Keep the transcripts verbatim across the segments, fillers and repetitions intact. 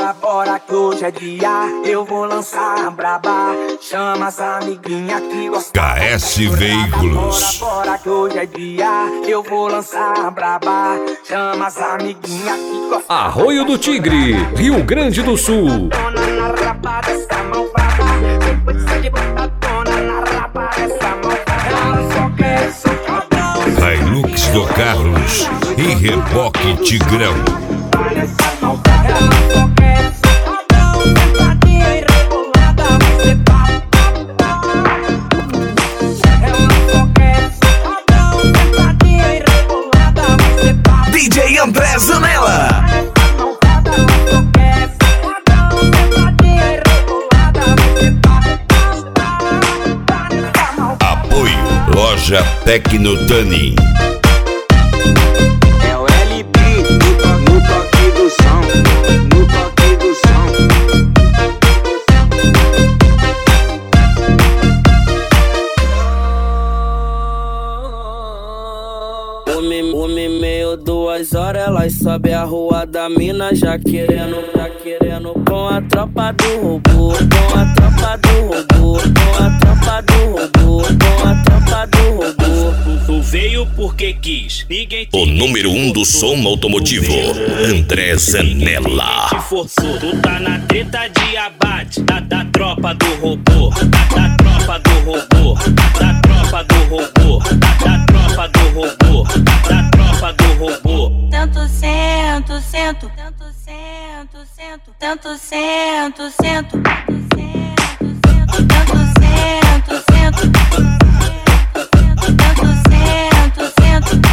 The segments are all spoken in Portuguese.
bora, bora que hoje é dia. Eu vou lançar a braba. Chama as amiguinhas que gostam. K S Veículos. Bora, bora que hoje é dia. Eu vou lançar a braba. Chama as amiguinhas que gostam. Arroio do Tigre, Rio Grande do Sul. Hilux do Carlos e reboque Tigrão. D J André Zanella. Apoio Loja Tecnotuning. É o L B no toque do som, no toque do som. Uma, uma e meia, duas horas, elas sobe a rua da mina já querendo, já querendo com a tropa do robô, com a tropa do robô, com a tropa do robô, com a tropa do robô. Tu veio porque quis, ninguém te O número um do som automotivo, André Zanella. te forçou. Tu tá na treta de abate da, da tropa do robô, da, da tropa do robô, da tropa do robô, da, da tropa do robô, da tropa do robô. Tanto sento, sento, tanto sento, sento, tanto sento, sento, tanto sento, sento, tanto sento, sento, tanto sento, sento.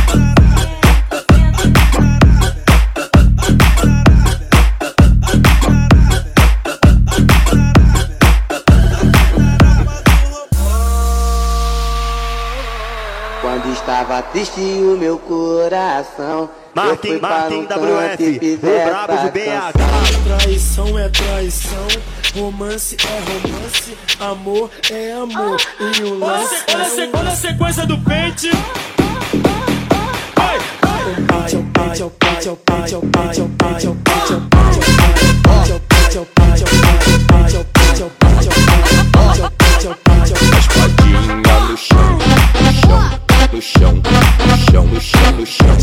Quando estava triste o meu coração, Martin, Martin W F, o brabo do B H. Traição é traição, romance é romance, amor é amor. E o Olha, lance olha, é olha a sequência do pente. Espadinha no chão, no chão, no chão, no chão, no chão, no chão.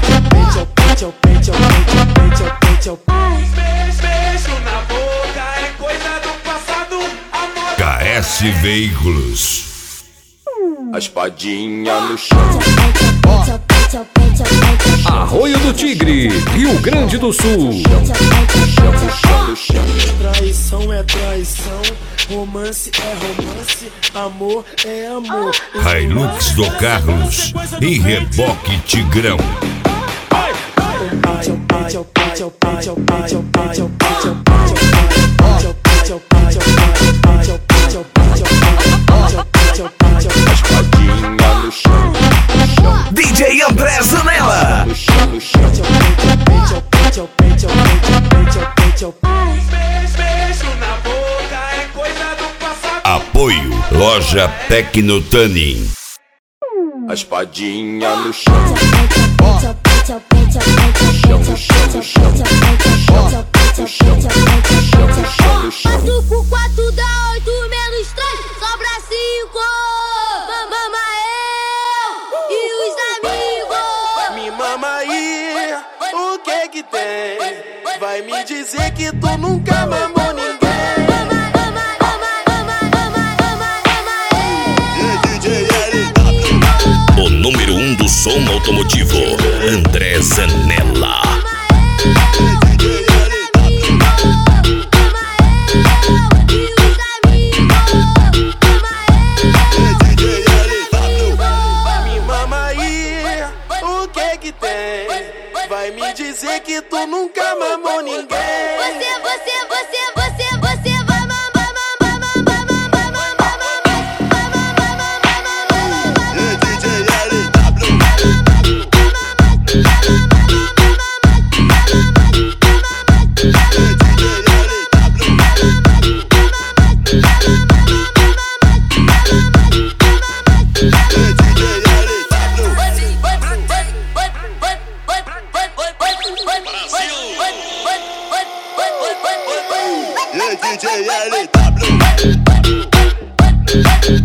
Beijo na boca é coisa do passado, amor. K S Veículos. A espadinha no chão. Arroio do Tigre, Rio Grande do Sul. Traição é traição, romance é romance, amor é amor. Hilux do Carlos e reboque Tigrão. Espadinha no chão, no chão. D J André Zanella. No chão, no chão. Beijo na boca é coisa do passado. Apoio Loja Tecnotuning. A espadinha no chão. No chão, no chão, no chão. No chão, no chão, no chão, no chão. quatro por quatro dá oito menos três, sobra cinco. Mama eu e os amigos. Me mama aí, o que que tem? Vai me dizer que tu nunca mamou ninguém. O número um do som automotivo, André Zanella. Me mama aí, o que que tem? Vai me dizer que tu nunca mamou ninguém. Você, você, você, você, você vai mamar, mamar, mamar, mamar, mamar, E D J L W.